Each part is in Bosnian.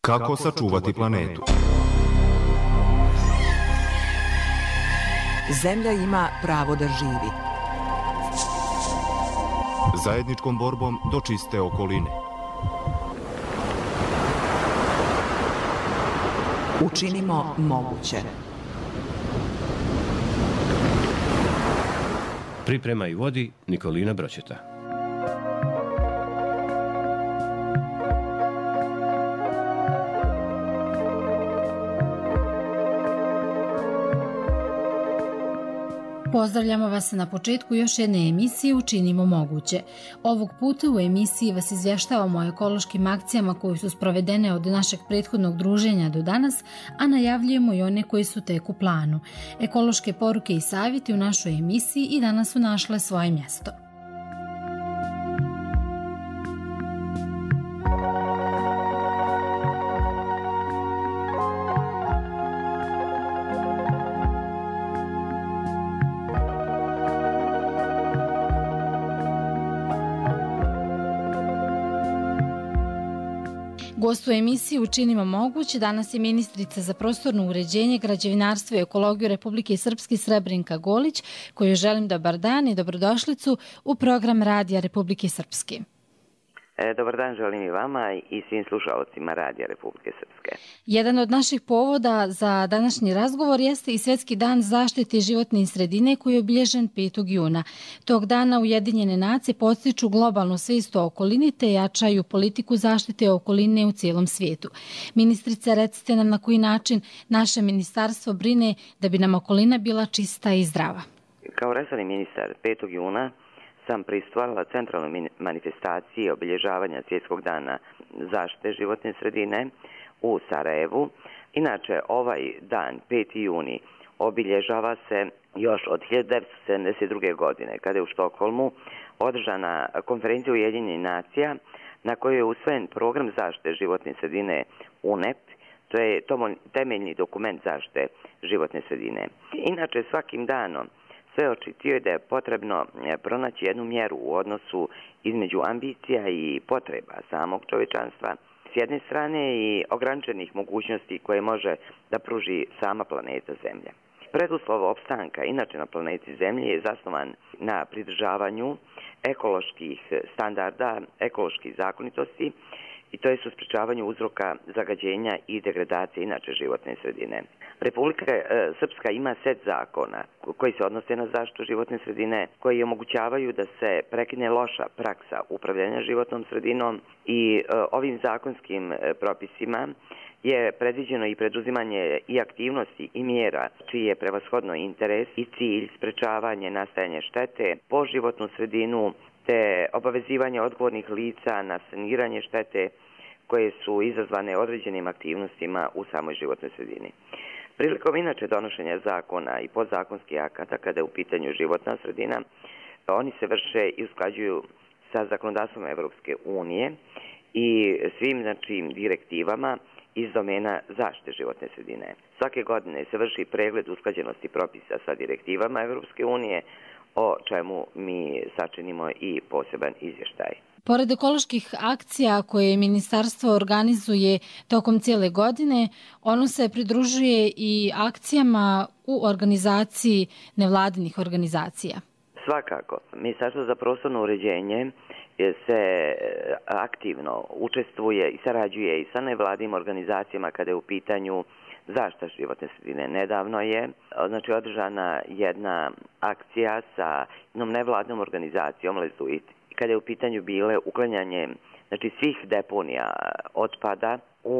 Kako sačuvati planetu? Zemlja ima pravo da živi. Zajedničkom borbom do čiste okoline. Učinimo moguće. Priprema i vodi Nikolina Broćeta. Pozdravljamo vas na početku još jedne emisije Učinimo moguće. Ovog puta u emisiji vas izvještavamo o ekološkim akcijama koje su sprovedene od našeg prethodnog druženja do danas, a najavljujemo i one koje su tek u planu. Ekološke poruke i savjeti u našoj emisiji i danas su našle svoje mjesto. Gost u emisiji Učinimo moguće danas je ministrica za prostorno uređenje, građevinarstvo i ekologiju Republike Srpske Srebrinka Golić, koju želim dobar dan i dobrodošlicu u program Radija Republike Srpske. Dobar dan želim i vama i svim slušalcima Radija Republike Srpske. Jedan od naših povoda za današnji razgovor jeste i Svjetski dan zaštite životne sredine koji je obilježen 5. juna. Tog dana Ujedinjene nacije podstiču globalnu svijest o okolini te jačaju politiku zaštite okoline u cijelom svijetu. Ministrice, recite nam na koji način naše ministarstvo brine da bi nam okolina bila čista i zdrava. Kao resorni ministar 5. juna sam pristupala centralnoj manifestaciji obilježavanja Svjetskog dana zaštite životne sredine u Sarajevu. Inače, ovaj dan, 5. juni, obilježava se još od 1972. godine, kada je u Štokholmu održana konferencija Ujedinjenih nacija na kojoj je usvojen program zaštite životne sredine UNEP. To je temeljni dokument zaštite životne sredine. Inače, svakim danom sve očitio je da je potrebno pronaći jednu mjeru u odnosu između ambicija i potreba samog čovječanstva s jedne strane i ograničenih mogućnosti koje može da pruži sama planeta Zemlja. Preduslov opstanka inače na planeti Zemlje je zasnovan na pridržavanju ekoloških standarda, ekoloških zakonitosti i to je sprečavanju uzroka zagađenja i degradacije inače životne sredine. Republika Srpska ima set zakona koji se odnose na zaštitu životne sredine, koji omogućavaju da se prekine loša praksa upravljanja životnom sredinom i ovim zakonskim propisima je predviđeno i preduzimanje i aktivnosti i mjera čiji je prevashodno interes i cilj sprečavanje nastajanja štete po životnu sredinu te obavezivanje odgovornih lica na saniranje štete koje su izazvane određenim aktivnostima u samoj životnoj sredini. Prilikom inače donošenja zakona i podzakonskih akata kada je u pitanju životna sredina, oni se vrše i usklađuju sa zakonodavstvom Evropske unije i svim direktivama iz domena zaštite životne sredine. Svake godine se vrši pregled usklađenosti propisa sa direktivama Evropske unije, o čemu mi sačinimo i poseban izvještaj. Pored ekoloških akcija koje ministarstvo organizuje tokom cijele godine, ono se pridružuje i akcijama u organizaciji nevladinih organizacija. Svakako. Ministarstvo za prostorno uređenje se aktivno učestvuje i sarađuje i sa nevladinim organizacijama kada je u pitanju zaštita životne sredine. Nedavno je održana jedna akcija sa jednom nevladnom organizacijom Lezuit, kada je u pitanju bile uklanjanje svih deponija otpada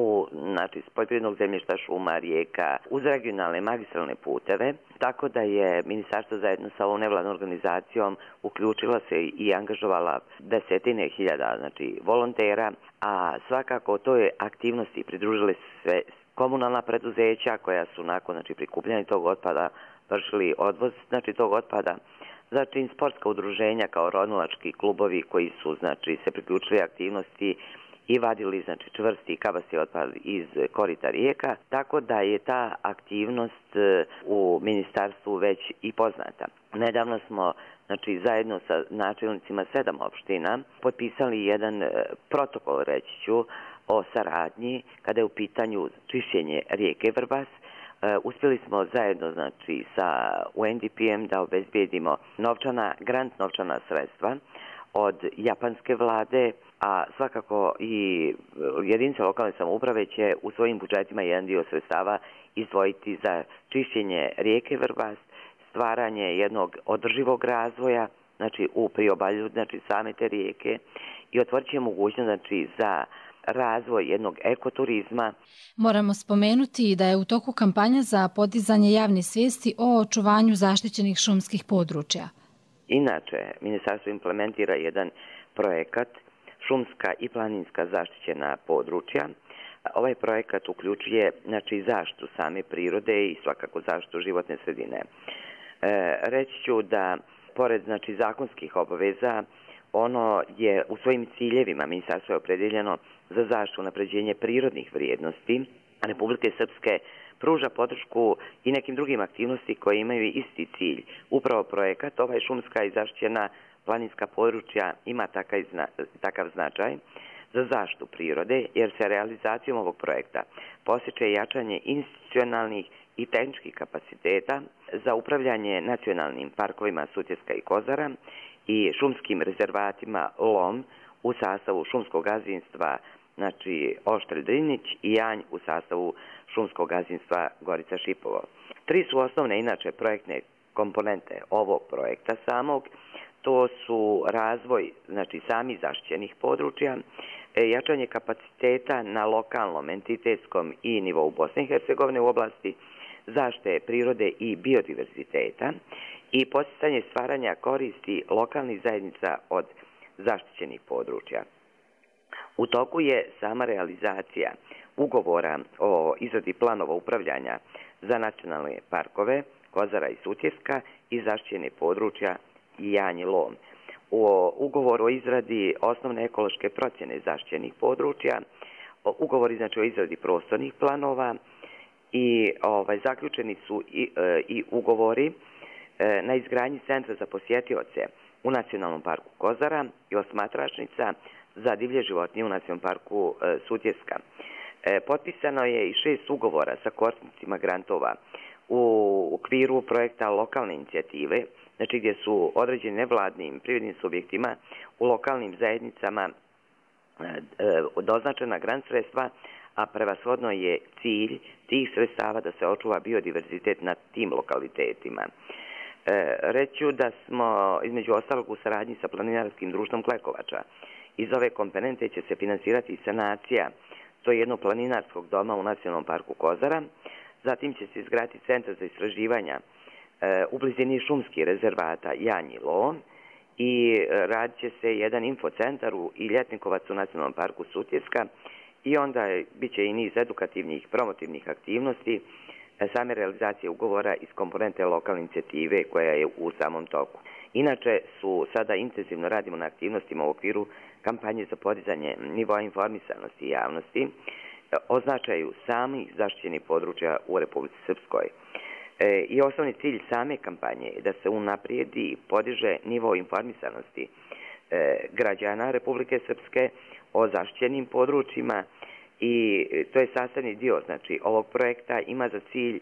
s poljoprivrednog zemljišta, šuma, rijeka, uz regionalne magistralne puteve, tako da je ministarstvo zajedno sa ovom nevladnom organizacijom uključila se i angažovala desetine hiljada volontera, a svakako toj aktivnosti pridružile sve komunalna preduzeća koja su nakon prikupljanja tog otpada vršili odvoz tog otpada. Zatim sportska udruženja kao ronilački klubovi koji su se priključili aktivnosti i vadili čvrsti kabasti otpad iz korita rijeka, tako da je ta aktivnost u ministarstvu već i poznata. Nedavno smo zajedno sa načelnicima 7 opština potpisali jedan protokol, reći ću, o saradnji kada je u pitanju čišćenje rijeke Vrbas. Uspjeli smo zajedno znači, sa UNDP-em da obezbijedimo grant novčana sredstva od japanske vlade, a svakako i jedinice lokalne samouprave će u svojim budžetima jedan dio sredstava izdvojiti za čišćenje rijeke Vrbas, stvaranje jednog održivog razvoja, znači u priobalju, znači same te rijeke, i otvorit će mogućnost znači, za razvoj jednog ekoturizma. Moramo spomenuti da je u toku kampanja za podizanje javne svijesti o očuvanju zaštićenih šumskih područja. Inače, ministarstvo implementira jedan projekat šumska i planinska zaštićena područja. Ovaj projekat uključuje znači, zaštitu same prirode i svakako zaštitu životne sredine. Reći ću da, pored znači, zakonskih obaveza, ono je u svojim ciljevima ministarstvo je opredeljeno za zaštitu unapređenje prirodnih vrijednosti Republike Srpske, pruža podršku i nekim drugim aktivnosti koje imaju isti cilj. Upravo projekat, ovaj šumska i zaštićena planinska područja ima takav značaj za zaštitu prirode, jer se realizacijom ovog projekta postiže jačanje institucionalnih i tehničkih kapaciteta za upravljanje nacionalnim parkovima Sutjeska i Kozara i šumskim rezervatima Lom u sastavu šumskog gazdinstva, znači Oštrelj Drinić i Janj u sastavu šumskog gazdinstva Gorica Šipovo. 3 su osnovne inače projektne komponente ovog projekta samog. To su razvoj znači samih zaštićenih područja, jačanje kapaciteta na lokalnom, entitetskom i nivou Bosne i Hercegovine u oblasti zaštite prirode i biodiverziteta i podsticanje stvaranja koristi lokalnih zajednica od zaštićenih područja. U toku je sama realizacija ugovora o izradi planova upravljanja za nacionalne parkove Kozara i Sutjeska i zaštićene područja Janj i Lom. U ugovoru o izradi osnovne ekološke procjene zaštićenih područja, ugovori znači o izradi prostornih planova i zaključeni su i ugovori na izgradnji centra za posjetioce u Nacionalnom parku Kozara i osmatračnica za divlje životinje u Nacionalnom parku Sutjeska. Potpisano je i 6 ugovora sa korisnicima grantova u okviru projekta lokalne inicijative, znači gdje su određeni nevladnim privrednim subjektima u lokalnim zajednicama doznačena grant sredstva, a prevashodno je cilj tih sredstava da se očuva biodiverzitet na tim lokalitetima. Reću da smo između ostalog u saradnji sa planinarskim društvom Klekovača. Iz ove komponente će se finansirati sanacija to je jednog planinarskog doma u Nacionalnom parku Kozara, zatim će se izgraditi centar za istraživanja u blizini šumskih rezervata Janj i Lom i radit će se jedan infocentar i Ljetnikovac u Nacionalnom parku Sutjeska i onda bit će i niz edukativnih promotivnih aktivnosti same realizacije ugovora iz komponente lokalne inicijative koja je u samom toku. Inače sada intenzivno radimo na aktivnostima u okviru kampanje za podizanje nivoa informisanosti i javnosti o značaju samih zaštićenih područja u Republici Srpskoj. I osnovni cilj same kampanje je da se unaprijedi i podiže nivo informisanosti građana Republike Srpske o zaštićenim područjima i to je sastavni dio znači ovog projekta, ima za cilj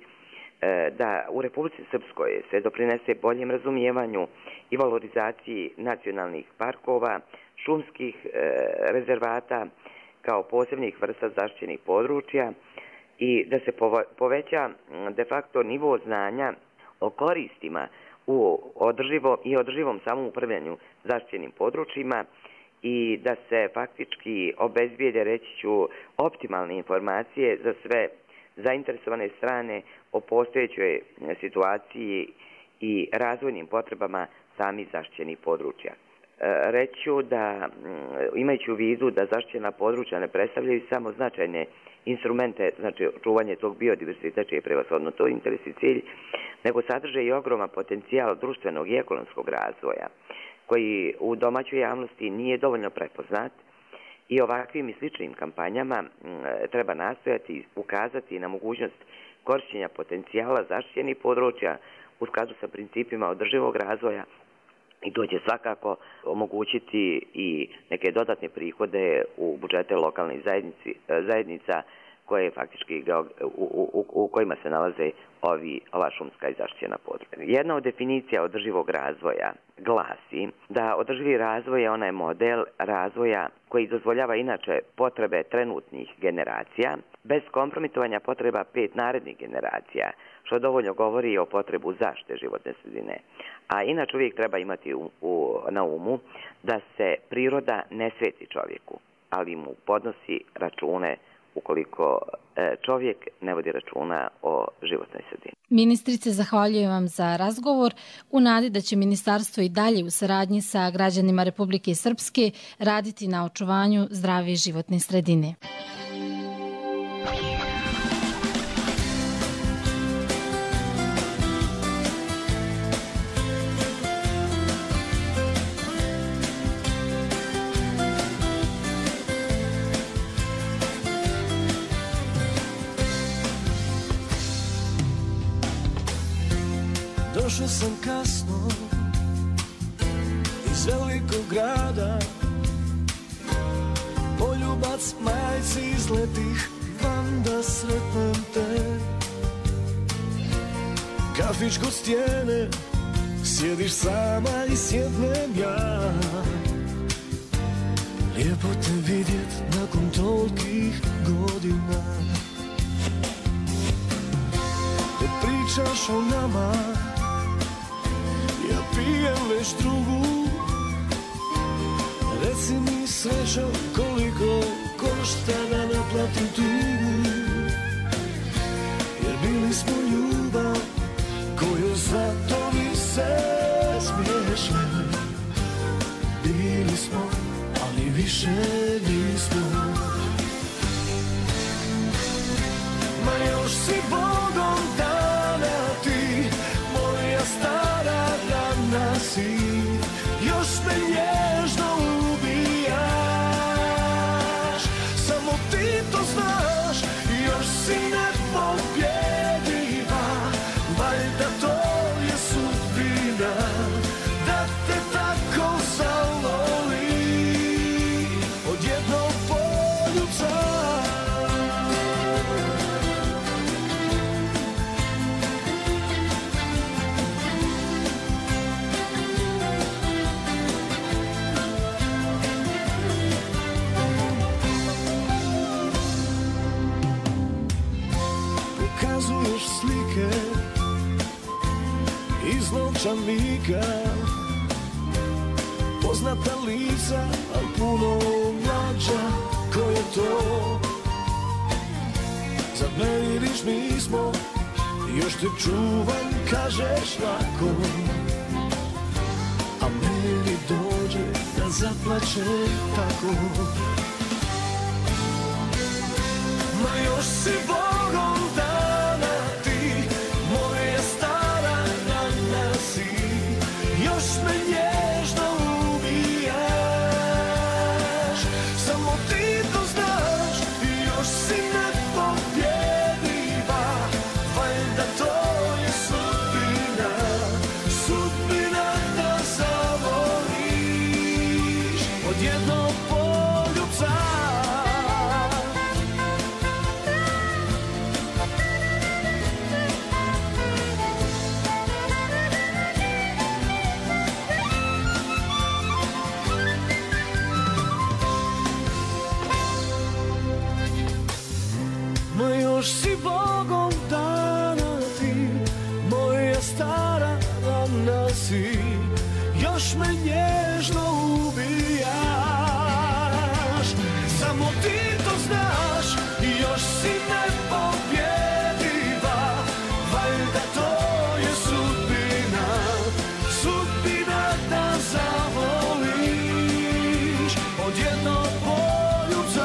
da u Republici Srpskoj se doprinese boljem razumijevanju i valorizaciji nacionalnih parkova, šumskih rezervata kao posebnih vrsta zaštićenih područja i da se poveća de facto nivo znanja o koristima u održivom samoupravljanju zaštićenim područjima i da se faktički obezbijede, reći ću, optimalne informacije za sve zainteresovane strane o postojećoj situaciji i razvojnim potrebama samih zaštićenih područja. Reći ću da, imajući u vidu da zaštićena područja ne predstavljaju samo značajne instrumente, znači čuvanje tog biodiverziteta, čije je prevashodno to interes i cilj, nego sadrže i ogroman potencijal društvenog i ekonomskog razvoja, koji u domaćoj javnosti nije dovoljno prepoznat i ovakvim i sličnim kampanjama treba nastojati i ukazati na mogućnost korišćenja potencijala zaštićenih područja u skladu sa principima održivog razvoja i to će svakako omogućiti i neke dodatne prihode u budžete lokalnih zajednica koje faktički u kojima se nalaze ova šumska i zaštićena područja. Jedna od definicija održivog razvoja glasi da održivi razvoj je onaj model razvoja koji dozvoljava inače potrebe trenutnih generacija bez kompromitovanja potreba 5 narednih generacija, što dovoljno govori o potrebu zaštite životne sredine. A inače uvijek treba imati na umu da se priroda ne sveti čovjeku, ali mu podnosi račune ukoliko čovjek ne vodi računa o životnoj sredini. Ministrice, zahvaljujem vam za razgovor u nadi da će ministarstvo i dalje u saradnji sa građanima Republike Srpske raditi na očuvanju zdrave životne sredine. Došao sam kasno iz velikog grada, poljubac majci izletih van da sretnem te. Kafić kod stijene, sjediš sama i sjednem ja. Lijepo te vidjet nakon tolikih godina. Ne pričaš o nama, ja pijem već drugu. Reci mi srećo koliko košta da naplatim tugu. Jer bili smo ljubav koju zato mi se smiješne. Bili smo, ali više nismo. Ma još si Bogom dana ti, moja stara rana si. Još me nježno ubijaš, samo ti to znaš. Još si nepobjediva, valjda to je sudbina, da te tako zavoli odjednom poljuca. Pokazuješ slike iz novčanika, poznata lica, al puno mlađa. Ko je to? Zar ne vidiš mi smo, još te čuvam, kažeš lako. A meni dođe da zaplače tako. Ma još si Bogom dana ti, moja stara rana si. Još me nježno ubijaš, samo ti to znaš. Još si nepobjediva, valjda to je sudbina, sudbina da zavoliš odjednom poljubca. Ma još si Bogom dana ti, moja stara rana si. Još me nježno ubijaš, samo ti to znaš. Još si nepobjediva, valjda to je sudbina, sudbina da zavoliš odjednom poljubca.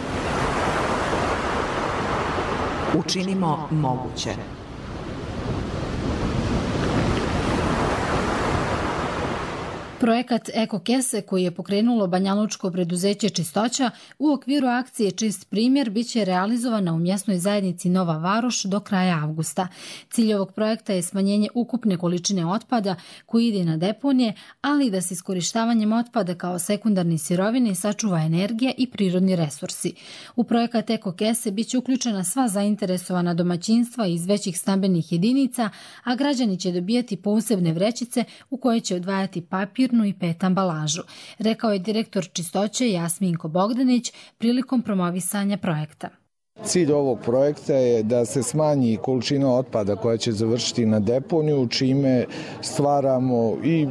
Učinimo moguće. Projekat Eko kese koji je pokrenulo banjalučko preduzeće Čistoća u okviru akcije Čist primjer biće realizovana u mjesnoj zajednici Nova Varoš do kraja avgusta. Cilj ovog projekta je smanjenje ukupne količine otpada koji ide na deponije, ali i da se iskorištavanjem otpada kao sekundarne sirovine sačuva energija i prirodni resursi. U projekat Eko kese biće uključena sva zainteresovana domaćinstva iz većih stambenih jedinica, a građani će dobijati posebne vrećice u koje će odvajati papir i PET ambalažu, rekao je direktor Čistoće Jasminko Bogdanić prilikom promovisanja projekta. Cilj ovog projekta je da se smanji količina otpada koja će završiti na deponiju, čime stvaramo i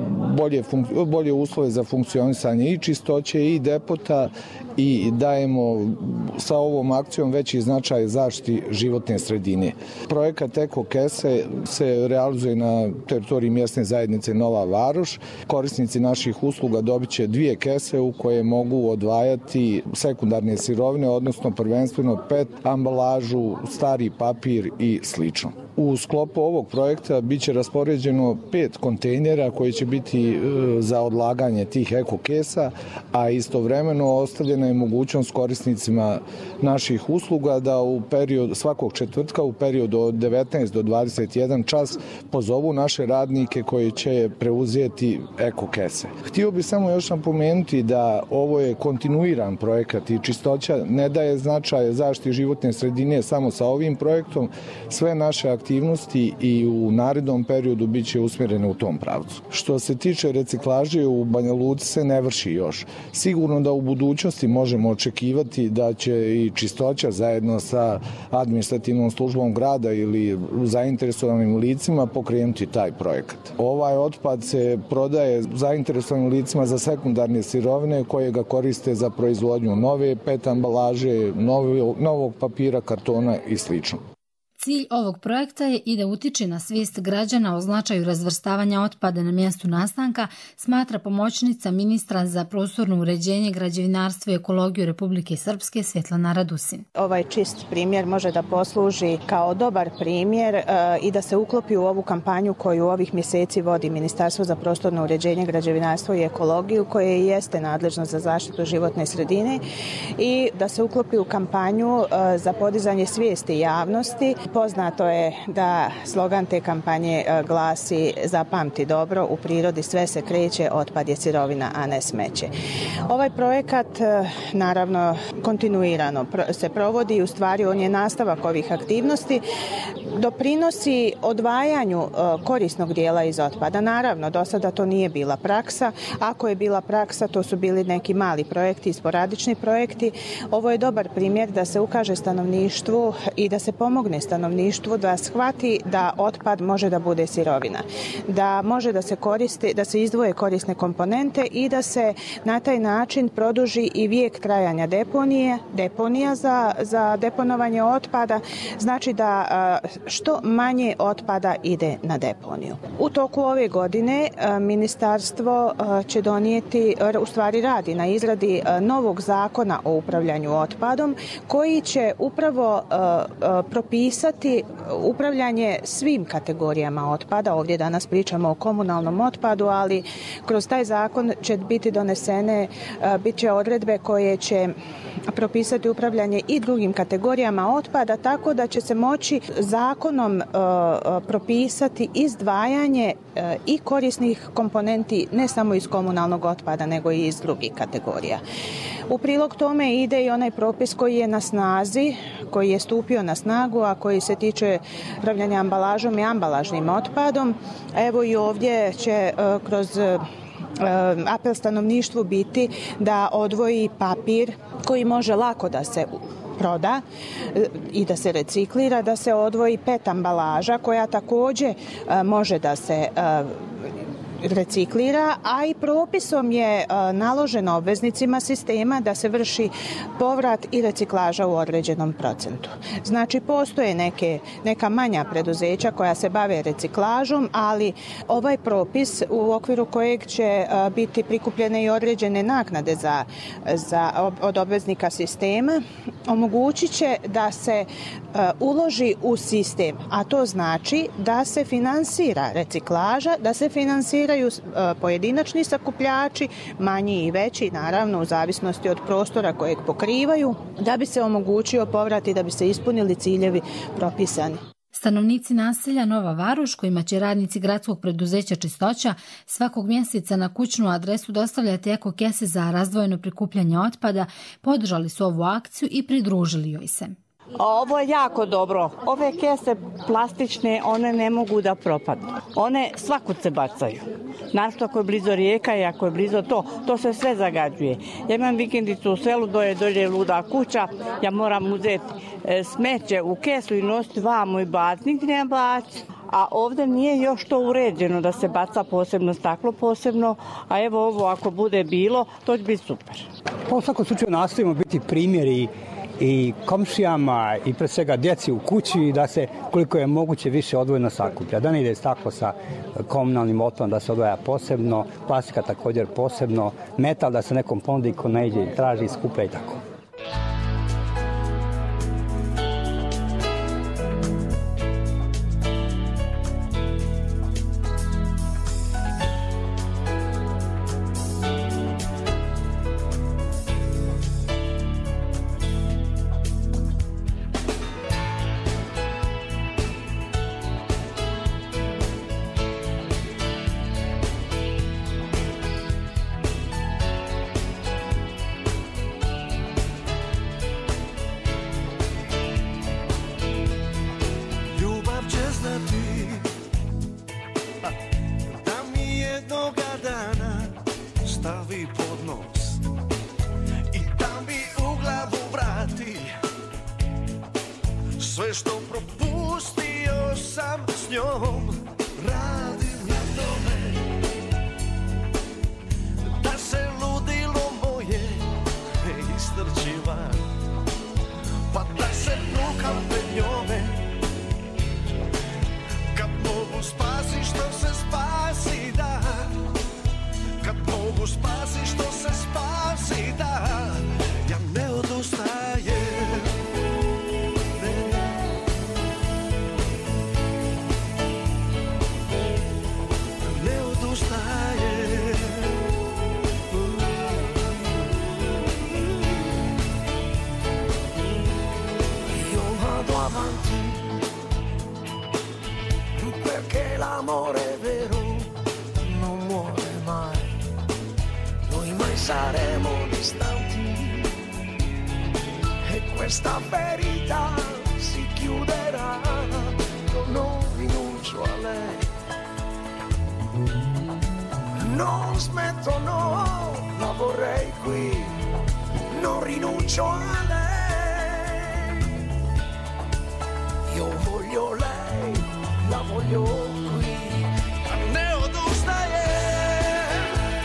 bolje uslove za funkcionisanje i čistoće i depota i dajemo sa ovom akcijom veći značaj zaštiti životne sredine. Projekat Eko kese se realizuje na teritoriji mjesne zajednice Nova Varoš. Korisnici naših usluga dobit će 2 kese u koje mogu odvajati sekundarne sirovine, odnosno prvenstveno PET ambalažu, stari papir i slično. U sklopu ovog projekta biće raspoređeno 5 kontejnera koji će biti za odlaganje tih eko kesa, a istovremeno ostavljena je mogućnost korisnicima naših usluga da u periodu svakog četvrtka u periodu od 19 do 21 čas pozovu naše radnike koji će preuzeti eko kese. Htio bih samo još napomenuti da ovo je kontinuiran projekat i Čistoća ne daje značaj zaštiti životne sredine samo sa ovim projektom. Sve naše aktivnosti i u narednom periodu bit će usmjerene u tom pravcu. Što se tiče reciklaže, u Banja Luci se ne vrši još. Sigurno da u budućnosti možemo očekivati da će i Čistoća zajedno sa administrativnom službom grada ili zainteresovanim licima pokrenuti taj projekat. Ovaj otpad se prodaje zainteresovanim licima za sekundarne sirovine koje ga koriste za proizvodnju nove PET ambalaže, novog papira, kartona i sl. Cilj ovog projekta je i da utiče na svijest građana o značaju razvrstavanja otpada na mjestu nastanka, smatra pomoćnica ministra za prostorno uređenje, građevinarstvo i ekologiju Republike Srpske Svjetlana Radusin. Ovaj čist primjer može da posluži kao dobar primjer i da se uklopi u ovu kampanju koju ovih mjeseci vodi Ministarstvo za prostorno uređenje, građevinarstvo i ekologiju, koje jeste nadležno za zaštitu životne sredine, i da se uklopi u kampanju za podizanje svijesti javnosti. Poznato je da slogan te kampanje glasi "Zapamti dobro, u prirodi sve se kreće, otpad je sirovina, a ne smeće". Ovaj projekat naravno kontinuirano se provodi i u stvari on je nastavak ovih aktivnosti. Doprinosi odvajanju korisnog dijela iz otpada. Naravno, do sada to nije bila praksa. Ako je bila praksa, to su bili neki mali projekti, sporadični projekti. Ovo je dobar primjer da se ukaže stanovništvu i da se pomogne stanovništvu da shvati da otpad može da bude sirovina, da može da se koristi, da se izdvoje korisne komponente i da se na taj način produži i vijek trajanja deponija za deponovanje otpada, znači da što manje otpada ide na deponiju. U toku ove godine ministarstvo će donijeti, u stvari radi na izradi novog zakona o upravljanju otpadom koji će upravo propisati upravljanje svim kategorijama otpada. Ovdje danas pričamo o komunalnom otpadu, ali kroz taj zakon će biti donesene, bit će odredbe koje će propisati upravljanje i drugim kategorijama otpada, tako da će se moći zakonom propisati izdvajanje i korisnih komponenti ne samo iz komunalnog otpada, nego i iz drugih kategorija. U prilog tome ide i onaj propis koji je na snazi, koji je stupio na snagu, a koji se tiče upravljanja ambalažom i ambalažnim otpadom. Evo i ovdje će kroz apel stanovništvu biti da odvoji papir koji može lako da se proda i da se reciklira, da se odvoji PET ambalaža koja također može da se reciklira, a i propisom je naloženo obveznicima sistema da se vrši povrat i reciklaža u određenom procentu. Znači, postoje neka manja preduzeća koja se bave reciklažom, ali ovaj propis u okviru kojeg će biti prikupljene i određene naknade od obveznika sistema omogućit će da se uloži u sistem, a to znači da se finansira reciklaža, da se finansira organiziraju pojedinačni sakupljači, manji i veći, naravno u zavisnosti od prostora kojeg pokrivaju, da bi se omogućio povrat i da bi se ispunili ciljevi propisani. Stanovnici naselja Nova Varoš, kojima će radnici gradskog preduzeća Čistoća svakog mjeseca na kućnu adresu dostavljati eko kese za razdvojeno prikupljanje otpada, podržali su ovu akciju i pridružili joj se. Ovo je jako dobro. Ove kese plastične, one ne mogu da propadnu. One svakud se bacaju. Našto ako je blizu rijeka i ako je blizu to se sve zagađuje. Ja imam vikendicu u selu, dolje luda kuća, ja moram uzeti smeće u kesu i nositi vamo i baciti, nigdje nema baciti. A ovdje nije još to uređeno da se baca posebno staklo, posebno, a evo ovo ako bude bilo, to će biti super. U svakom slučaju nastavimo biti primjeri i komšijama i pre svega djeci u kući da se koliko je moguće više odvojeno sakuplja. Da ne ide staklo sa komunalnim otpadom da se odvaja posebno, plastika također posebno, metal da se nekom ponudi ko ne ide, traži, skuplja i tako. Sve što propustio sam s njom, radim na tome da se ludilo moje istrči van, pa da se nukam pred njome. Kad mogu spasi što se spasi da, kad mogu spasi što se spasi da, ja ne odustajem. Perché l'amore vero non muore mai, noi mai saremo distanti e questa verità si chiuderà, io non rinuncio a lei, non smetto, no, la vorrei qui, non rinuncio a lei, io voglio lei, la voglio qui, ne odustajem,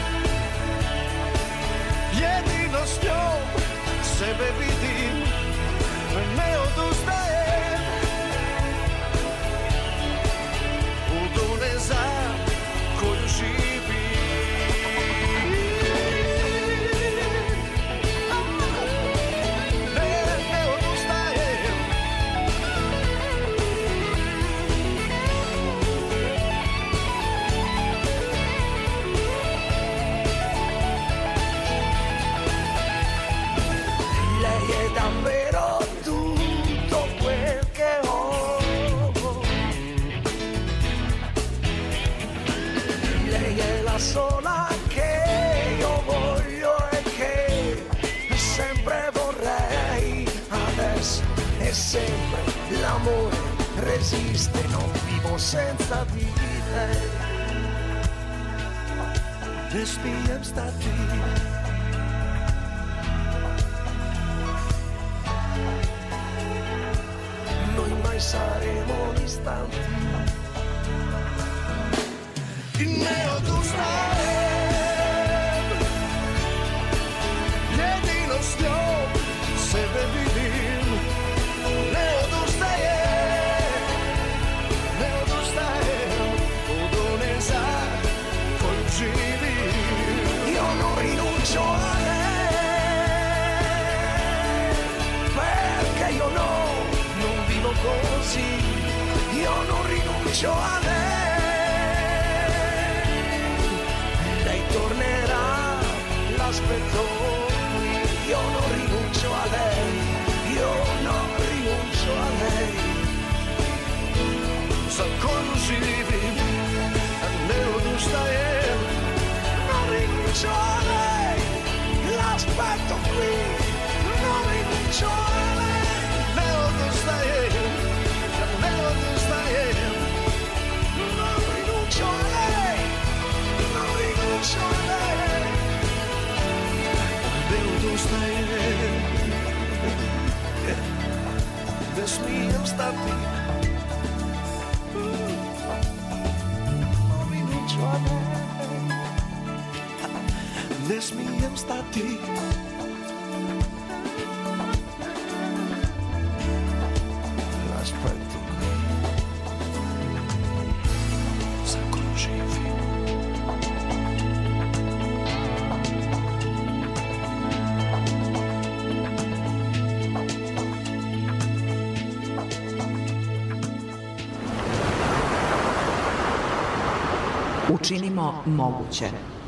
jedino s njom sebe vidim, ne odustajem, udune za koju živim, ne odustajem. Davvero tutto quel che ho, lei è la sola che io voglio e che sempre vorrei, adesso e sempre l'amore resiste, non vivo senza di lei, ne smijem stati. Saremo distanti i ne odustajem, jedino s njom sebe vidim, ne odustajem, ne odustajem od one za koju živim, io non rinuncio a lei, perché io non vivo così, io non rinuncio a lei, topli novi čole, ne odustajem, ne odustajem, novi čole, ne odustajem, ne smijem stati. Ne smijem stati. Raspetu za koju živim. Učinimo moguće.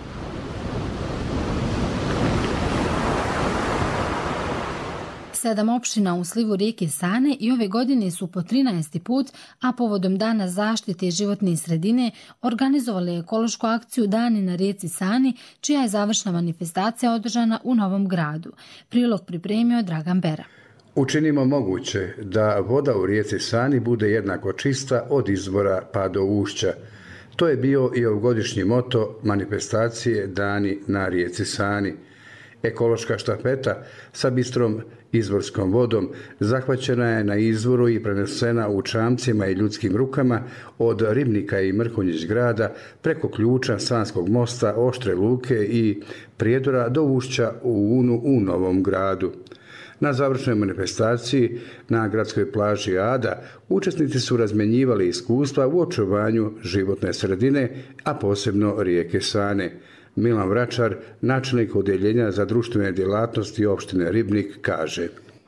Sedam opština u slivu rijeke Sane i ove godine su po 13. put, a povodom Dana zaštite životne sredine, organizovali ekološku akciju Dani na rijeci Sani, čija je završna manifestacija održana u Novom Gradu. Prilog pripremio Dragan Bera. Učinimo moguće da voda u rijeci Sani bude jednako čista od izvora pa do ušća. To je bio i ovogodišnji moto manifestacije Dani na rijeci Sani. Ekološka štafeta sa bistrom izvorskom vodom zahvaćena je na izvoru i prenesena u čamcima i ljudskim rukama od Ribnika i Mrkonjić grada preko ključa Sanskog mosta, Oštre luke i Prijedora do ušća u Unu u Novom Gradu. Na završnoj manifestaciji na gradskoj plaži Ada učesnici su razmjenjivali iskustva u očuvanju životne sredine, a posebno rijeke Sane. Milan Vračar, načelnik odjeljenja za društvene djelatnosti opštine Ribnik, kaže: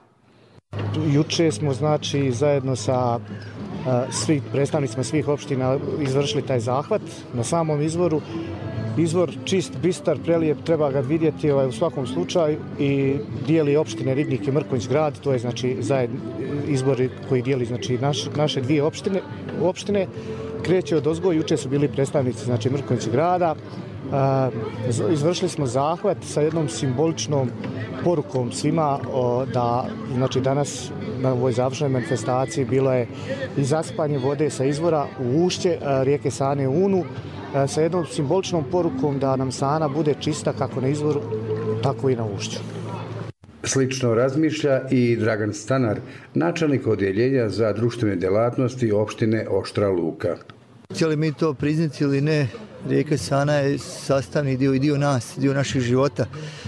Juče smo zajedno sa predstavnicima svih opština izvršili taj zahvat na samom izvoru. Izvor čist, bistar, prelijep, treba ga vidjeti u svakom slučaju i dijeli opštine Ribnik i Mrkonjić grad, to je izbori koji dijeli naše dvije opštine. Kreće od ozgo, juče su bili predstavnici Mrkonjić grada. Izvršili smo zahvat sa jednom simboličnom porukom svima da danas na ovoj završnoj manifestaciji bilo je i zasipanje vode sa izvora u ušće rijeke Sane u Unu, sa jednom simboličnom porukom da nam Sana bude čista kako na izvoru, tako i na ušću. Slično razmišlja i Dragan Stanar, načelnik odjeljenja za društvene djelatnosti opštine Oštra luka. Htjeli mi to priznati ili ne, rijeka Sana je sastavni dio i dio nas, dio naših života.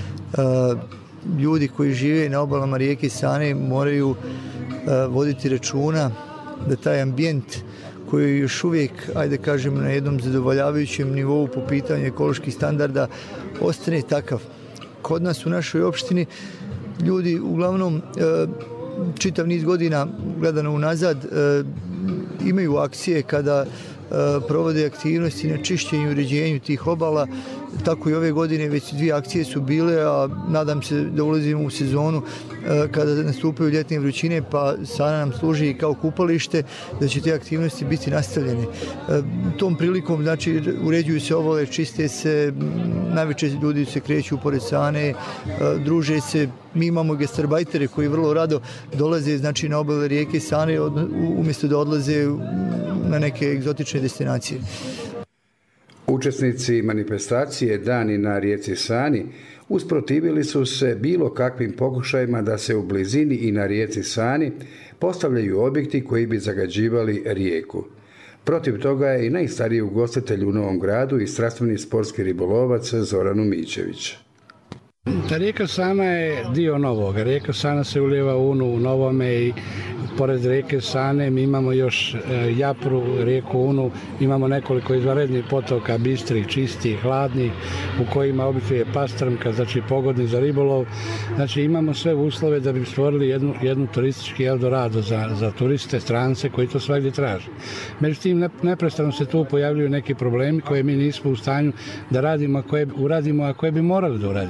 Ljudi koji žive na obalama rijeke Sane moraju voditi računa da taj ambijent koji je još uvijek, ajde kažem, na jednom zadovoljavajućem nivou po pitanju ekoloških standarda, ostane takav. Kod nas u našoj opštini ljudi uglavnom čitav niz godina gledano unazad imaju akcije kada provode aktivnosti na čišćenju i uređenju tih obala. Tako i ove godine već 2 akcije su bile, a nadam se da ulazimo u sezonu kada nastupaju ljetne vrućine, pa Sana nam služi kao kupalište, da će te aktivnosti biti nastavljene. Tom prilikom, uređuju se obale, čiste se, najveće ljudi se kreću pored Sane, druže se. Mi imamo gastarbajtere koji vrlo rado dolaze na obale rijeke Sane umjesto da odlaze na neke egzotične destinacije. Učesnici manifestacije Dani na rijeci Sani usprotivili su se bilo kakvim pokušajima da se u blizini i na rijeci Sani postavljaju objekti koji bi zagađivali rijeku. Protiv toga je i najstariji ugostitelj u Novom Gradu i strastveni sportski ribolovac Zoran Umićević. Rijeka Sana je dio Novoga. Rijeka Sana se ulijeva u Unu u Novome i pored rijeke Sane mi imamo još Japru, rijeku Unu, imamo nekoliko izvanrednih potoka, bistrih, čistih, hladnih, u kojima obituje pastrmka, pogodni za ribolov. Imamo sve uslove da bi stvorili jednu turistički Eldorado za turiste, strance koji to svagdje traže. Međutim, neprestano se tu pojavljuju neki problemi koje mi nismo u stanju da radimo, uradimo, a koje bi morali da uradimo.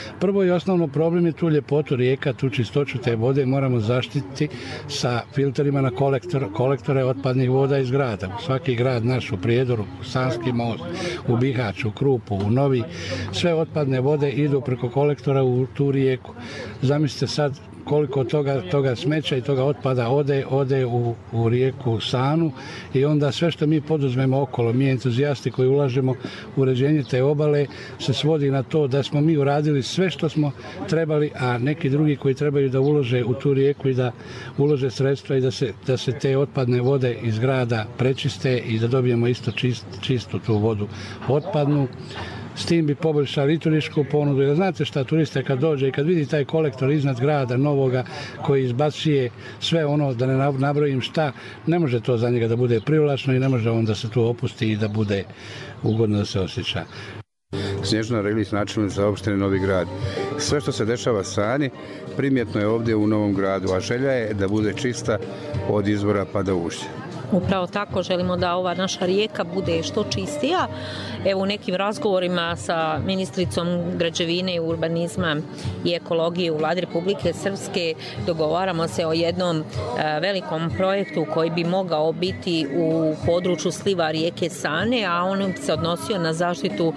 Prvo i osnovno problem je tu ljepotu rijeka, tu čistoću te vode moramo zaštititi sa filterima na kolektore otpadnih voda iz grada. Svaki grad naš u Prijedoru, u Sanski most, u Bihać, u Krupu, u Novi, sve otpadne vode idu preko kolektora u tu rijeku. Zamislite sad koliko toga smeća i toga otpada ode u rijeku Sanu i onda sve što mi poduzmemo okolo, mi entuzijasti koji ulažemo u uređenje te obale, se svodi na to da smo mi uradili sve što smo trebali, a neki drugi koji trebaju da ulože u tu rijeku i da ulože sredstva i da se te otpadne vode iz grada prečiste i da dobijemo isto čistu tu vodu otpadnu. S tim bi poboljšali i turističku ponudu. Jer znate šta, turiste kad dođe i kad vidi taj kolektor iznad grada novoga koji izbacuje sve ono, da ne nabrojim šta, ne može to za njega da bude privlačno i ne može on da se tu opusti i da bude ugodno da se osjeća. Snježana Relić, načelnica opštine Novi Grad. Sve što se dešava Sani primjetno je ovdje u Novom Gradu, a želja je da bude čista od izvora pa do ušća. Upravo tako želimo da ova naša rijeka bude što čistija. Evo u nekim razgovorima sa ministricom građevine, urbanizma i ekologije u Vladi Republike Srpske dogovaramo se o jednom velikom projektu koji bi mogao biti u području sliva rijeke Sane, a on se odnosio na zaštitu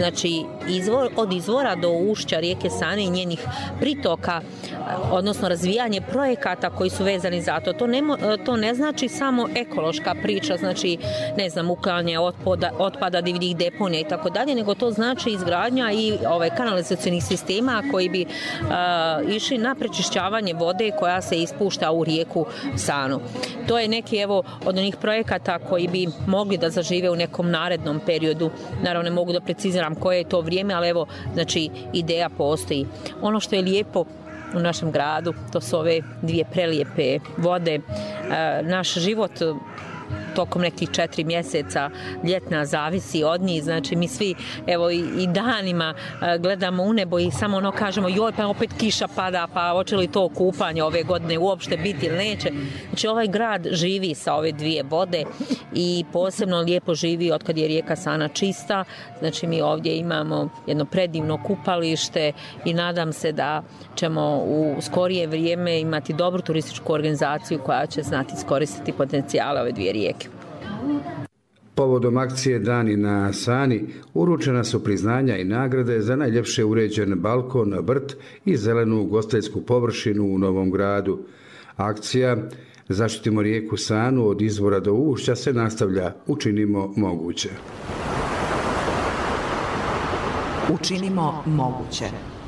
od izvora do ušća rijeke Sane i njenih pritoka, odnosno razvijanje projekata koji su vezani za to. To ne znači samo ekološka priča, znači uklanjanje otpada, divljih deponija i tako dalje, nego to znači izgradnja i kanalizacionih sistema koji bi išli na prečišćavanje vode koja se ispušta u rijeku Sanu. To je neki od onih projekata koji bi mogli da zažive u nekom narednom periodu. Naravno ne mogu da preciziram koje je to vrijeme, ali ideja postoji. Ono što je lijepo u našem gradu, to su ove dvije prelijepe vode. Naš život tokom nekih 4 mjeseca ljetna zavisi od njih, znači mi svi i danima gledamo u nebo i samo kažemo joj pa opet kiša pada, pa hoće li to kupanje ove godine uopšte biti ili neće. Znači ovaj grad živi sa ove dvije vode i posebno lijepo živi od kad je rijeka Sana čista, znači mi ovdje imamo jedno predivno kupalište i nadam se da ćemo u skorije vrijeme imati dobru turističku organizaciju koja će znati iskoristiti potencijale ove dvije rijeke. Povodom akcije Dani na Sani uručena su priznanja i nagrade za najljepše uređen balkon, vrt i zelenu ugostiteljsku površinu u Novom Gradu. Akcija Zaštitimo rijeku Sanu od izvora do ušća se nastavlja Učinimo moguće. Učinimo moguće.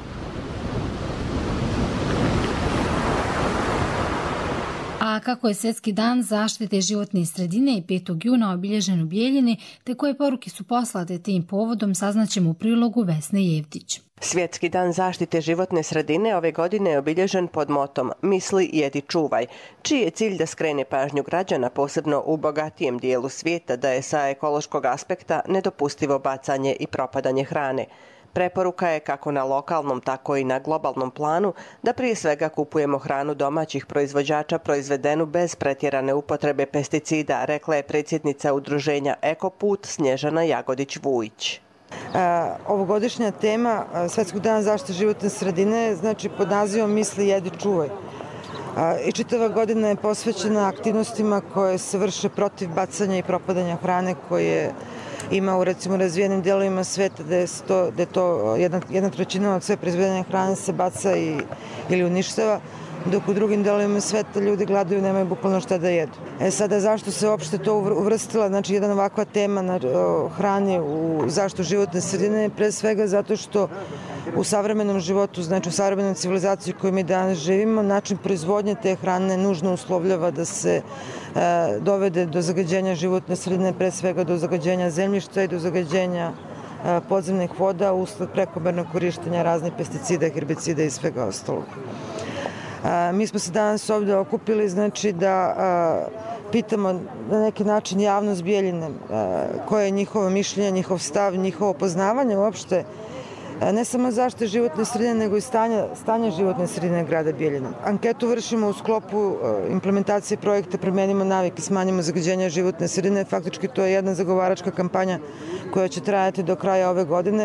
A kako je Svjetski dan zaštite životne sredine i 5. juna obilježen u Bijeljini, te koje poruke su poslate tim povodom, saznaćemo u prilogu Vesne Jevtić. Svjetski dan zaštite životne sredine ove godine je obilježen pod motom Misli, jedi, čuvaj, čiji je cilj da skrene pažnju građana, posebno u bogatijem dijelu svijeta, da je sa ekološkog aspekta nedopustivo bacanje i propadanje hrane. Preporuka je kako na lokalnom, tako i na globalnom planu da prije svega kupujemo hranu domaćih proizvođača proizvedenu bez pretjerane upotrebe pesticida, rekla je predsjednica udruženja Ekoput Snježana Jagodić-Vujić. Ovogodišnja tema Svjetskog dana zaštite životne sredine znači pod nazivom Misli, jedi, čuvaj. I čitava godina je posvećena aktivnostima koje se vrše protiv bacanja i propadanja hrane koje ima u recimo razvijenim dijelovima svijeta da je to 1/3 od sve proizvedene hrane se baca ili uništava, dok u drugim dijelovima svijeta ljudi gladuju, nemaju bukvalno šta da jedu. Sada zašto se uopšte to uvrstila, znači jedna ovakva tema na hrani u zaštitu životne sredine, pre svega zato što u savremenom životu, znači u savremenom civilizaciji koju mi danas živimo, način proizvodnje te hrane nužno uslovljava da se dovede do zagađenja životne sredine, pre svega do zagađenja zemljišta i do zagađenja podzemnih voda usled prekomernog korištenja raznih pesticida, herbicida i svega ostalog. Mi smo se danas ovdje okupili znači da pitamo na neki način javnost Bijeljine koje je njihovo mišljenje, njihov stav, njihovo poznavanje uopšte ne samo zaštite životne sredine, nego i stanja životne sredine grada Bijeljina. Anketu vršimo u sklopu implementacije projekta Promenimo navike, smanjimo zagađenja životne sredine. Faktički to je jedna zagovaračka kampanja koja će trajati do kraja ove godine.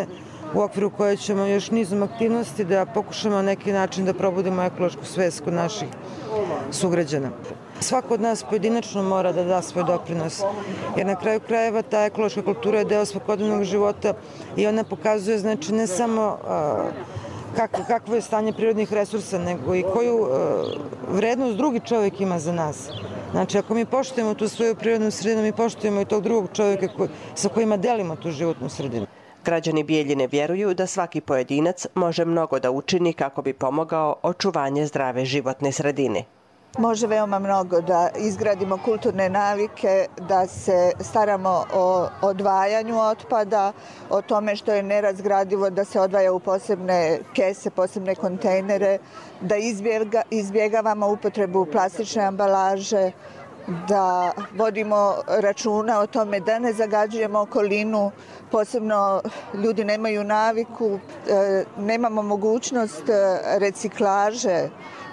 u okviru koje ćemo još nizom aktivnosti da pokušamo na neki način da probudimo ekološku svest kod naših sugrađana. Svako od nas pojedinačno mora da da svoj doprinos, jer na kraju krajeva ta ekološka kultura je deo svakodnevnog života i ona pokazuje znači ne samo kakvo je stanje prirodnih resursa, nego i koju vrednost drugi čovjek ima za nas. Znači, ako mi poštujemo tu svoju prirodnu sredinu, mi poštujemo i tog drugog čovjeka sa kojima delimo tu životnu sredinu. Građani Bijeljine vjeruju da svaki pojedinac može mnogo da učini kako bi pomogao očuvanje zdrave životne sredine. Može veoma mnogo da izgradimo kulturne navike, da se staramo o odvajanju otpada, o tome što je nerazgradivo da se odvaja u posebne kese, posebne kontejnere, da izbjegavamo upotrebu plastične ambalaže, da vodimo računa o tome da ne zagađujemo okolinu, posebno ljudi nemaju naviku, nemamo mogućnost reciklaže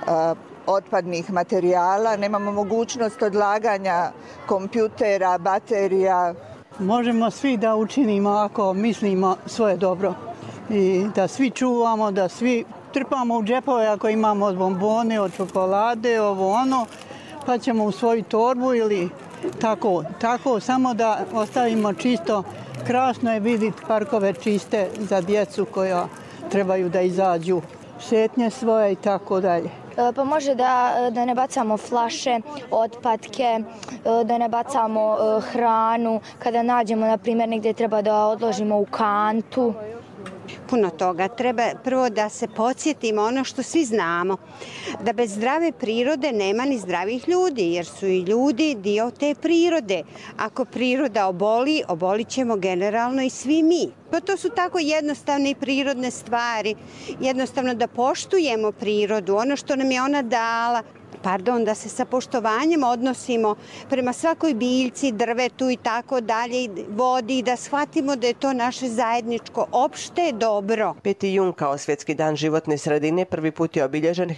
otpadnih materijala, nemamo mogućnost odlaganja kompjutera, baterija. Možemo svi da učinimo ako mislimo svoje dobro i da svi čuvamo, da svi trpamo u džepove ako imamo od bombone, od čokolade, ovo ono, pa ćemo u svoju torbu ili tako samo da ostavimo čisto. Krasno je vidjeti parkove čiste za djecu koja trebaju da izađu šetnje svoje i tako dalje. Pa može da ne bacamo flaše, otpadke, da ne bacamo hranu. Kada nađemo, na primjer, negdje treba da odložimo u kantu. Puno toga. Treba prvo da se podsjetimo ono što svi znamo, da bez zdrave prirode nema ni zdravih ljudi, jer su i ljudi dio te prirode. Ako priroda oboli, obolit ćemo generalno i svi mi. Pa to su tako jednostavne i prirodne stvari. Jednostavno da poštujemo prirodu, ono što nam je ona dala. Da se sa poštovanjem odnosimo prema svakoj biljci, drvetu i tako dalje, vodi, da shvatimo da je to naše zajedničko opšte dobro. 5. jun kao Svjetski dan životne sredine prvi put je obilježen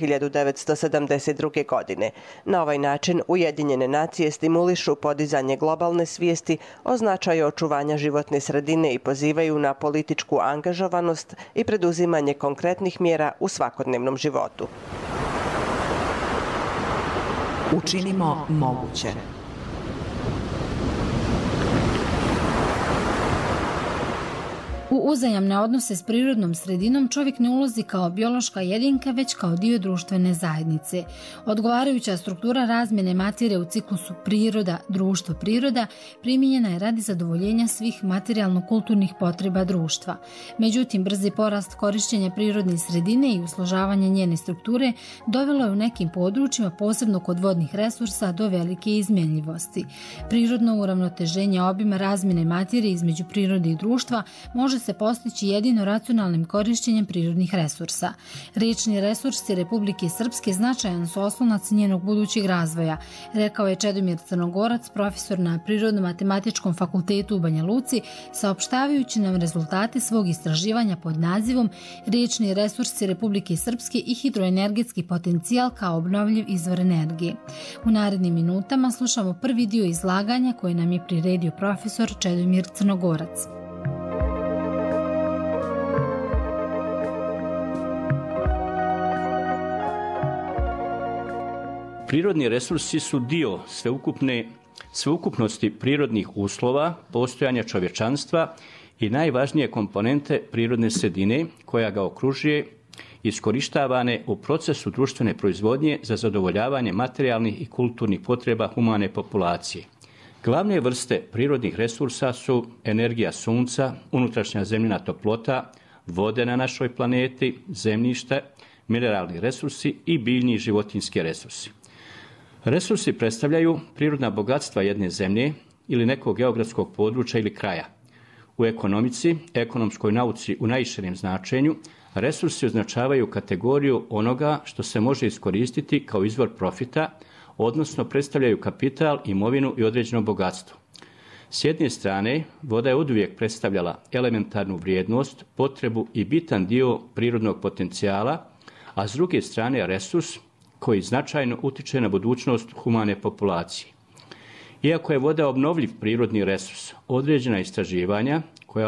1972. godine. Na ovaj način Ujedinjene nacije stimulišu podizanje globalne svijesti o značaju očuvanja životne sredine i pozivaju na političku angažovanost i preduzimanje konkretnih mjera u svakodnevnom životu. Učinimo moguće. U uzajamne odnose s prirodnom sredinom čovjek ne ulazi kao biološka jedinka, već kao dio društvene zajednice. Odgovarajuća struktura razmjene materije u ciklusu priroda, društvo, priroda primijenjena je radi zadovoljenja svih materijalno-kulturnih potreba društva. Međutim, brzi porast korišćenja prirodne sredine i usložavanje njene strukture dovelo je u nekim područjima, posebno kod vodnih resursa, do velike izmjenljivosti. Prirodno uravnoteženje obima razmjene materije između prirode i društva može se postići jedino racionalnim korišćenjem prirodnih resursa. Riječni resursi Republike Srpske značajan su oslonac njenog budućeg razvoja, rekao je Čedomir Crnogorac, profesor na Prirodno-matematičkom fakultetu u Banja Luci, saopštavajući nam rezultate svog istraživanja pod nazivom Riječni resursi Republike Srpske i hidroenergetski potencijal kao obnovljiv izvor energije. U narednim minutama slušamo prvi dio izlaganja koje nam je priredio profesor Čedomir Crnogorac. Prirodni resursi su dio sveukupnosti prirodnih uslova, postojanja čovječanstva i najvažnije komponente prirodne sredine koja ga okružuje, iskorištavane u procesu društvene proizvodnje za zadovoljavanje materijalnih i kulturnih potreba humane populacije. Glavne vrste prirodnih resursa su energija sunca, unutrašnja zemljina toplota, vode na našoj planeti, zemljište, mineralni resursi i biljni i životinjski resursi. Resursi predstavljaju prirodna bogatstva jedne zemlje ili nekog geografskog područja ili kraja. U ekonomici, ekonomskoj nauci u najširem značenju, resursi označavaju kategoriju onoga što se može iskoristiti kao izvor profita, odnosno predstavljaju kapital, imovinu i određeno bogatstvo. S jedne strane, voda je oduvijek predstavljala elementarnu vrijednost, potrebu i bitan dio prirodnog potencijala, a s druge strane resurs koji značajno utiče na budućnost humane populacije. Iako je voda obnovljiv prirodni resurs, određena istraživanja koja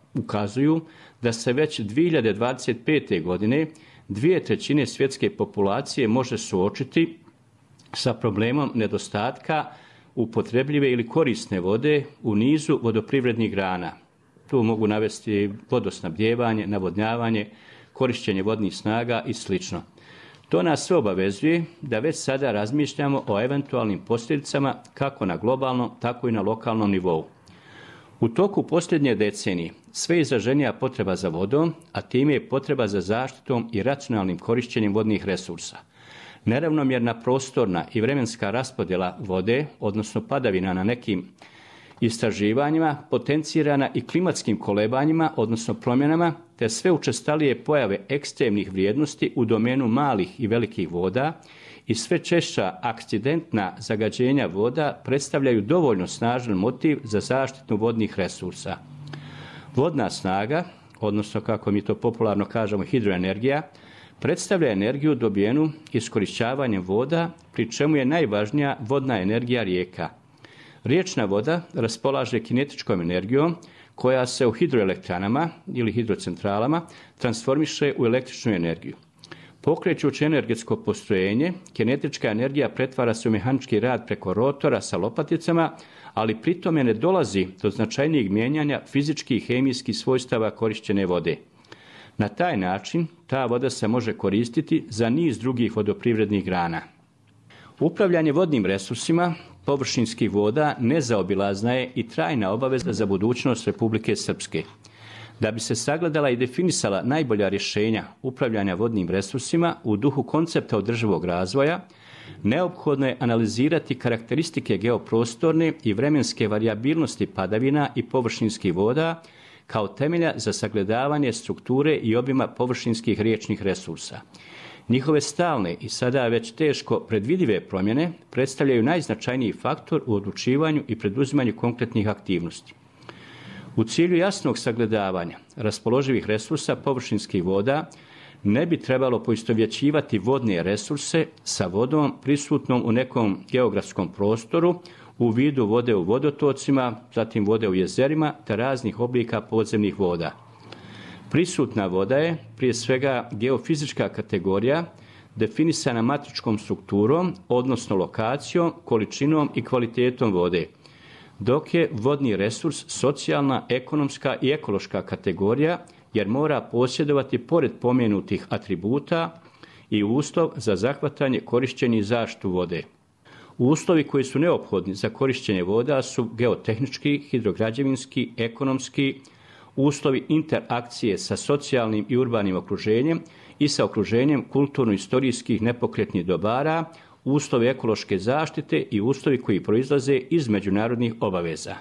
ukazuju da se već 2025. godine 2/3 svjetske populacije može suočiti sa problemom nedostatka upotrebljive ili korisne vode u nizu vodoprivrednih grana. Tu mogu navesti vodosnabdijevanje, navodnjavanje, korištenje vodnih snaga i sl. To nas sve obavezuje da već sada razmišljamo o eventualnim posljedicama kako na globalnom, tako i na lokalnom nivou. U toku posljednje decenije sve izraženija potreba za vodom, a time je potreba za zaštitom i racionalnim korištenjem vodnih resursa. Neravnomjerna prostorna i vremenska raspodjela vode, odnosno padavina na nekim istraživanjima, potencirana i klimatskim kolebanjima, odnosno promjenama, te sve učestalije pojave ekstremnih vrijednosti u domenu malih i velikih voda i sve češća akcidentna zagađenja voda predstavljaju dovoljno snažan motiv za zaštitu vodnih resursa. Vodna snaga, odnosno kako mi to popularno kažemo hidroenergija, predstavlja energiju dobijenu iskorišćavanjem voda, pri čemu je najvažnija vodna energija rijeka. Riječna voda raspolaže kinetičkom energijom koja se u hidroelektranama ili hidrocentralama transformiše u električnu energiju. Pokrećući energetsko postrojenje, kinetička energija pretvara se u mehanički rad preko rotora sa lopaticama, ali pri tome ne dolazi do značajnijeg mijenjanja fizičkih i hemijskih svojstava korišćene vode. Na taj način ta voda se može koristiti za niz drugih vodoprivrednih grana. Upravljanje vodnim resursima površinskih voda nezaobilazna je i trajna obaveza za budućnost Republike Srpske. Da bi se sagledala i definisala najbolja rješenja upravljanja vodnim resursima u duhu koncepta održivog razvoja, neophodno je analizirati karakteristike geoprostorne i vremenske varijabilnosti padavina i površinskih voda kao temelja za sagledavanje strukture i obima površinskih riječnih resursa. Njihove stalne i sada već teško predvidive promjene predstavljaju najznačajniji faktor u odlučivanju i preduzimanju konkretnih aktivnosti. U cilju jasnog sagledavanja raspoloživih resursa površinskih voda ne bi trebalo poistovjećivati vodne resurse sa vodom prisutnom u nekom geografskom prostoru u vidu vode u vodotocima, zatim vode u jezerima te raznih oblika podzemnih voda. Prisutna voda je prije svega geofizička kategorija definisana matričkom strukturom, odnosno lokacijom, količinom i kvalitetom vode, dok je vodni resurs socijalna, ekonomska i ekološka kategorija jer mora posjedovati pored pomenutih atributa i uslov za zahvatanje, korištenje i zaštitu vode. Uslovi koji su neophodni za korištenje voda su geotehnički, hidrograđevinski, ekonomski, uslovi interakcije sa socijalnim i urbanim okruženjem i sa okruženjem kulturno-istorijskih nepokretnih dobara, uslovi ekološke zaštite i uslovi koji proizlaze iz međunarodnih obaveza.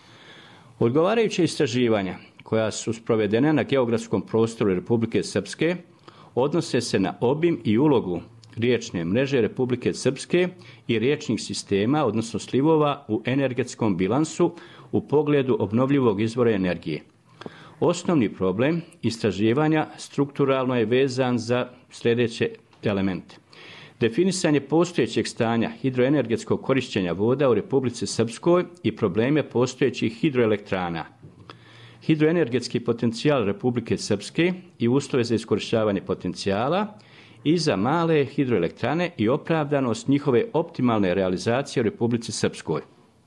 Odgovarajuće istraživanja koja su sprovedena na geografskom prostoru Republike Srpske odnose se na obim i ulogu riječne mreže Republike Srpske i riječnih sistema, odnosno slivova u energetskom bilansu u pogledu obnovljivog izvora energije. Osnovni problem istraživanja strukturalno je vezan za sljedeće elemente. Definisanje postojećeg stanja hidroenergetskog korištenja voda u Republici Srpskoj i probleme postojećih hidroelektrana. Hidroenergetski potencijal Republike Srpske i uslove za iskorištavanje potencijala i za male hidroelektrane i opravdanost njihove optimalne realizacije u Republici Srpskoj.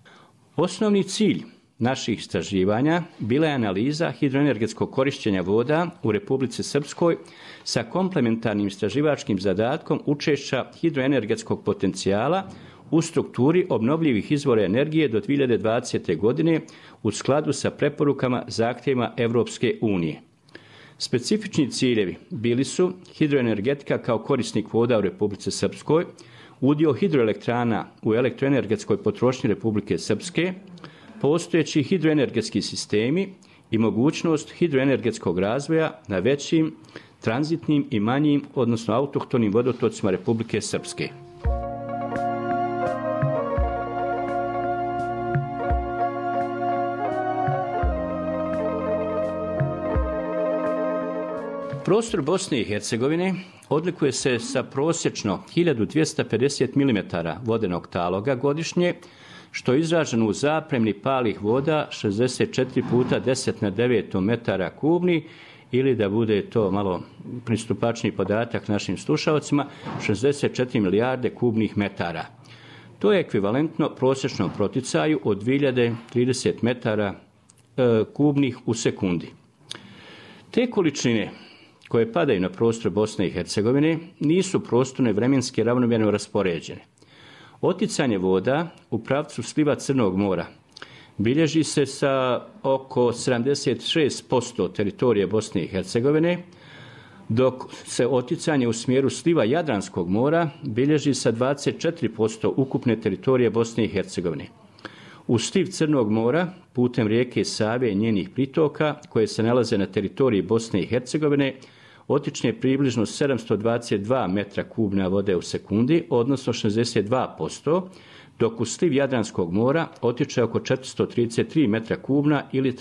Osnovni cilj naših istraživanja bila je analiza hidroenergetskog korištenja voda u Republici Srpskoj sa komplementarnim istraživačkim zadatkom učešća hidroenergetskog potencijala u strukturi obnovljivih izvora energije do 2020. godine u skladu sa preporukama zahtjevima Europske unije. Specifični ciljevi bili su hidroenergetika kao korisnik voda u Republici Srpskoj, udio hidroelektrana u elektroenergetskoj potrošnji Republike Srpske, postojeći hidroenergetski sistemi i mogućnost hidroenergetskog razvoja na većim, tranzitnim i manjim, odnosno autohtonim vodotocima Republike Srpske. Prostor Bosne i Hercegovine odlikuje se sa prosječno 1250 mm vodenog taloga godišnje, što je izraženo u zapremni palih voda 64 puta 10 na 9 metara kubni, ili da bude to malo pristupačniji podatak našim slušalcima, 64 milijarde kubnih metara. To je ekvivalentno prosječnom proticaju od 2030 metara kubnih u sekundi. Te količine koje padaju na prostor Bosne i Hercegovine nisu prostorno i vremenski ravnomjerno raspoređene. Oticanje voda u pravcu sliva Crnog mora bilježi se sa oko 76% teritorije Bosne i Hercegovine, dok se oticanje u smjeru sliva Jadranskog mora bilježi sa 24% ukupne teritorije Bosne i Hercegovine. U sliv Crnog mora putem rijeke Save i njenih pritoka koje se nalaze na teritoriji Bosne i Hercegovine otične približno 722 metra kubna vode u sekundi, odnosno 62%, dok u sliv Jadranskog mora otiče oko 433 metra kubna ili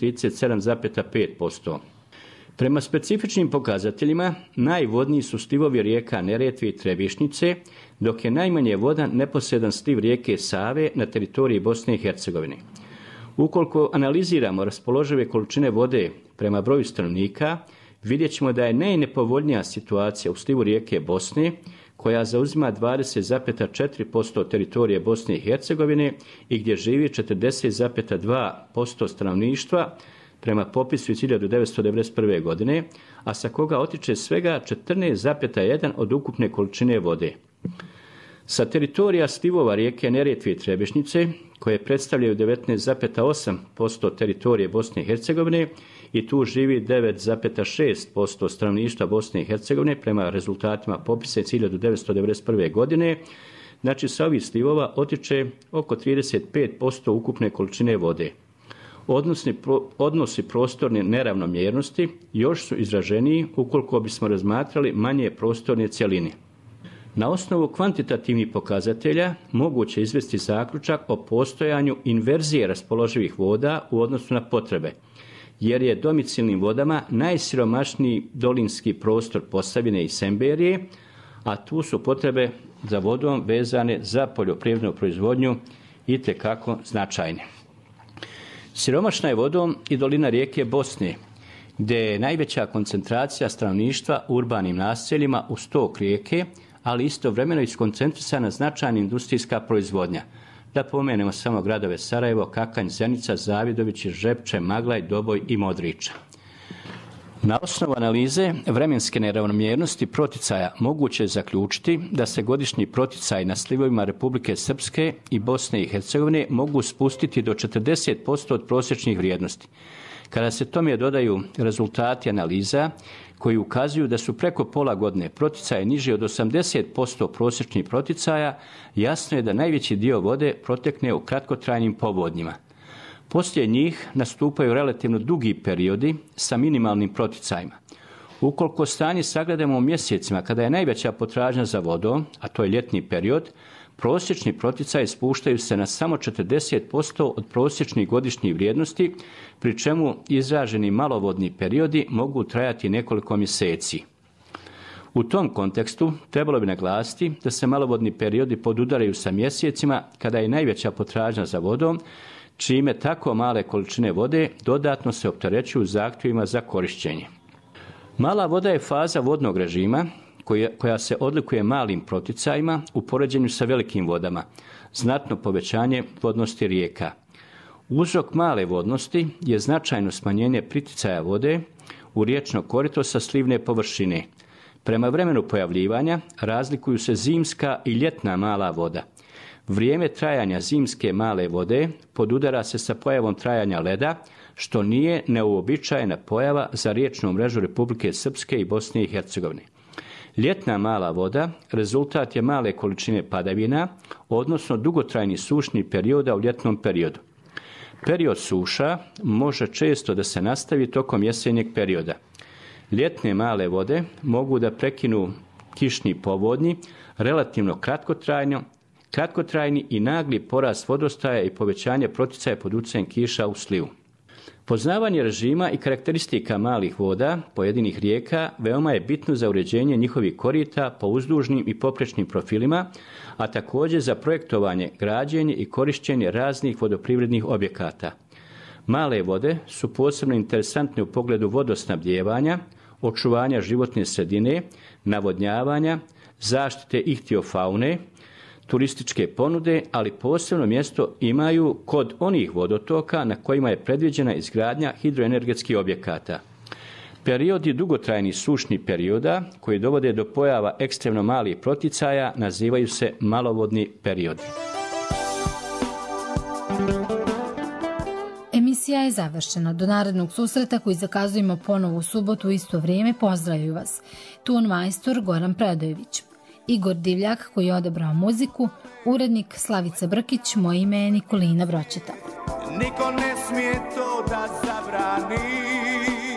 37,5%. Prema specifičnim pokazateljima, najvodniji su slivovi rijeka Neretve i Trebišnjice, dok je najmanje voda neposredan sliv rijeke Save na teritoriji Bosne i Hercegovine. Ukoliko analiziramo raspoložive količine vode prema broju stanovnika, vidjet ćemo da je najnepovoljnija situacija u slivu rijeke Bosne, koja zauzima 20,4% teritorije Bosne i Hercegovine i gdje živi 40,2% stanovništva prema popisu iz 1991. godine, a sa koga otiče svega 14,1% od ukupne količine vode. Sa teritorija slivova rijeke Neretve i Trebišnjice, koje predstavljaju 19,8% teritorije Bosne i Hercegovine, i tu živi 9,6% stanovništva Bosne i Hercegovine prema rezultatima popisa iz 1991. godine, znači sa ovih slivova otiče oko 35% ukupne količine vode. Odnosi prostorne neravnomjernosti još su izraženiji ukoliko bismo razmatrali manje prostorne cjeline. Na osnovu kvantitativnih pokazatelja moguće izvesti zaključak o postojanju inverzije raspoloživih voda u odnosu na potrebe, jer je domicilnim vodama najsiromašniji dolinski prostor Posavine i Semberije, a tu su potrebe za vodom vezane za poljoprivrednu proizvodnju itekako značajne. Siromašna je vodom i dolina rijeke Bosne, gdje je najveća koncentracija stanovništva u urbanim naseljima uz tok rijeke, ali istovremeno iskoncentrisana značajna industrijska proizvodnja. Da pomenemo samo gradove Sarajevo, Kakanj, Zenica, Zavidović, Žepče, Maglaj, Doboj i Modriča. Na osnovu analize vremenske neravnomjernosti proticaja moguće je zaključiti da se godišnji proticaj na slivovima Republike Srpske i Bosne i Hercegovine mogu spustiti do 40% od prosječnih vrijednosti. Kada se tome dodaju rezultati analiza koji ukazuju da su preko pola godine proticaje niži od 80% prosječnih proticaja, jasno je da najveći dio vode protekne u kratkotrajnim povodnjima. Poslije njih nastupaju relativno dugi periodi sa minimalnim proticajima. Ukoliko stanje sagledamo u mjesecima kada je najveća potražnja za vodom, a to je ljetni period, prosječni proticaji spuštaju se na samo 40% od prosječnih godišnjih vrijednosti, pri čemu izraženi malovodni periodi mogu trajati nekoliko mjeseci. U tom kontekstu trebalo bi naglasiti da se malovodni periodi podudaraju sa mjesecima kada je najveća potražnja za vodom, čime tako male količine vode dodatno se opterećuju zahtjevima za korišćenje. Mala voda je faza vodnog režima koja se odlikuje malim proticajima u poređenju sa velikim vodama, znatno povećanje vodnosti rijeka. Uzrok male vodnosti je značajno smanjenje priticaja vode u riječno korito sa slivne površine. Prema vremenu pojavljivanja razlikuju se zimska i ljetna mala voda. Vrijeme trajanja zimske male vode podudara se sa pojavom trajanja leda, što nije neuobičajena pojava za riječnu mrežu Republike Srpske i Bosne i Hercegovine. Ljetna mala voda rezultat je male količine padavina, odnosno dugotrajni sušni perioda u ljetnom periodu. Period suša može često da se nastavi tokom jesenjeg perioda. Ljetne male vode mogu da prekinu kišni povodnji, relativno kratkotrajni i nagli porast vodostaja i povećanje proticaja pod utjecajem kiša u slivu. Poznavanje režima i karakteristika malih voda pojedinih rijeka veoma je bitno za uređenje njihovih korita po uzdužnim i poprečnim profilima, a također za projektovanje, građenje i korišćenje raznih vodoprivrednih objekata. Male vode su posebno interesantne u pogledu vodosnabdijevanja, očuvanja životne sredine, navodnjavanja, zaštite ihtiofaune, turističke ponude, ali posebno mjesto imaju kod onih vodotoka na kojima je predviđena izgradnja hidroenergetskih objekata. Periodi dugotrajnih sušnih perioda koji dovode do pojava ekstremno malih proticaja nazivaju se malovodni periodi. Emisija je završena. Do narednog susreta koji zakazujemo ponovo u subotu u isto vrijeme, pozdravljaju vas ton majstor Goran Predojević, Igor Divljak koji je odabrao muziku, urednik Slavica Brkić, moje ime je Nikolina Vroćeta. Niko ne smije to da zabrani.